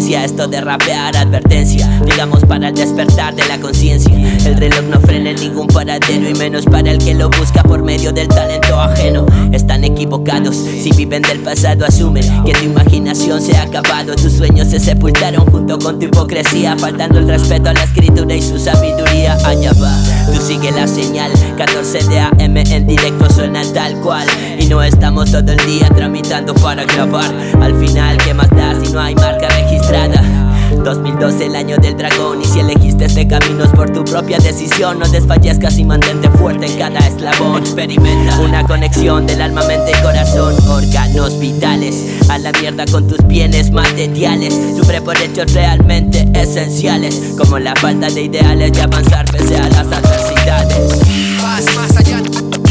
inicia esto de rapear, advertencia, digamos para el despertar de la conciencia. El reloj no frena en ningún paradero, y menos para el que lo busca por medio del talento ajeno. Están equivocados si viven del pasado, asumen que tu imaginación se ha acabado. Tus sueños se sepultaron junto con tu hipocresía, faltando el respeto a la escritura y su sabiduría. Allá va, tú sigue la señal, 14 de AM en directo suena tal cual. Y no estamos todo el día tramitando para grabar. Al final, ¿qué más da si no hay marca registrada? 2012, el año del dragón, y si elegiste este camino es por tu propia decisión. No desfallezcas y mantente fuerte en cada eslabón. Experimenta una conexión del alma, mente y corazón, órganos vitales. A la mierda con tus bienes materiales, sufre por hechos realmente esenciales, como la falta de ideales y avanzar pese a las adversidades. Más allá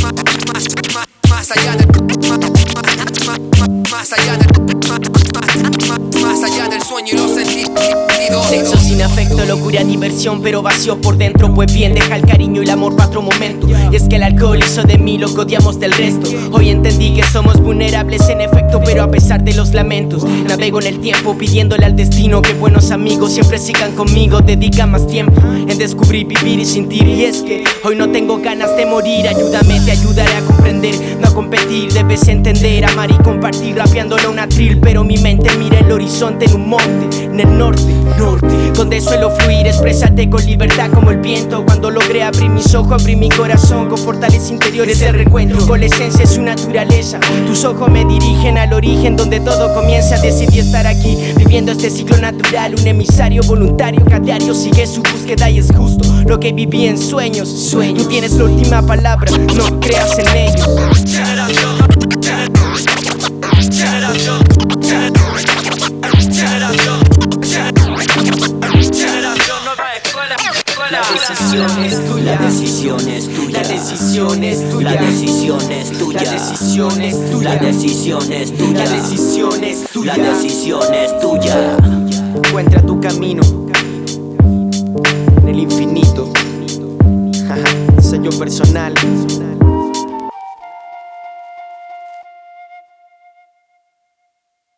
del sueño y los sentidos. Sexo sin afecto, locura, diversión, pero vacío por dentro. Pues bien, deja el cariño y el amor para otro momento. Y es que el alcohol hizo de mí lo que odiamos del resto. Hoy entendí que somos vulnerables en efecto, pero a pesar de los lamentos, navego en el tiempo pidiéndole al destino que buenos amigos siempre sigan conmigo. Dedica más tiempo en descubrir, vivir y sentir. Y es que hoy no tengo ganas de morir. Ayúdame, te ayudaré a comprender, no a competir. Debes entender, amar y compartir, rapeándole una trill. Pero mi mente mira el horizonte en un monte, en el norte, donde suelo fluir. Exprésate con libertad como el viento. Cuando logré abrir mis ojos, abrí mi corazón con fortaleza interiores de reencuentro con la esencia de su naturaleza. Tus ojos me dirigen al origen donde todo comienza. Decidí estar aquí, viviendo este ciclo natural. Un emisario voluntario que a diario sigue su búsqueda, y es justo lo que viví en sueños. Tú tienes la última palabra, no creas en ellos. La decisión es tuya, la decisión es tuya, la decisión es tuya, la decisión es tuya, la decisión es tuya, la decisión es tuya, la decisión es tuya, la decisión es tuya. Encuentra tu camino en el infinito. Sello personal.